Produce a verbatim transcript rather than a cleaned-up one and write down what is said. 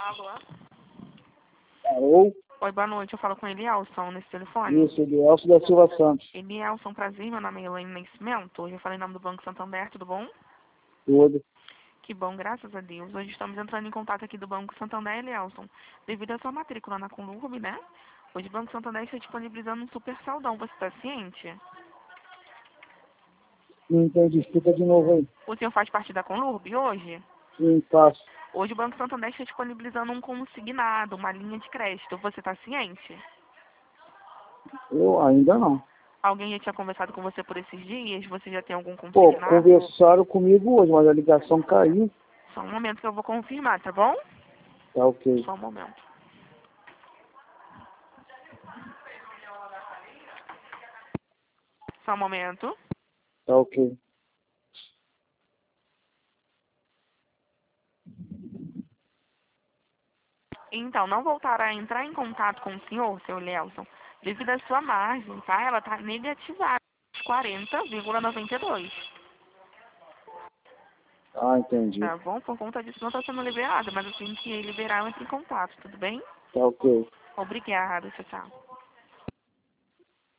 Alô? Alô? Oi, boa noite. Eu falo com Elielson nesse telefone. Isso, Elielson da Silva Santos. Elielson, prazer. Meu nome é Elaine Nascimento. Hoje eu falei em nome do Banco Santander, tudo bom? Tudo. Que bom, graças a Deus. Hoje estamos entrando em contato aqui do Banco Santander, Elielson. Devido à sua matrícula na Conurb, né? Hoje o Banco Santander está disponibilizando um super saldão. Você está ciente? Não entendi, explica de novo aí. O senhor faz parte da Conurb hoje? Sim, faço. Hoje o Banco Santander está disponibilizando um consignado, uma linha de crédito. Você está ciente? Eu ainda não. Alguém já tinha conversado com você por esses dias? Você já tem algum Pô, consignado? conversaram comigo hoje, mas a ligação caiu. Só um momento que eu vou confirmar, tá bom? Tá ok. Só um momento. Só um momento. Tá ok. Então, não voltará a entrar em contato com o senhor, seu Lelson, devido à sua margem, tá? Ela tá negativada, quarenta vírgula noventa e dois. Ah, entendi. Tá bom? Por conta disso não está sendo liberada, mas assim que liberar, eu entro em contato, tudo bem? Tá ok. Obrigada, tchau, tchau.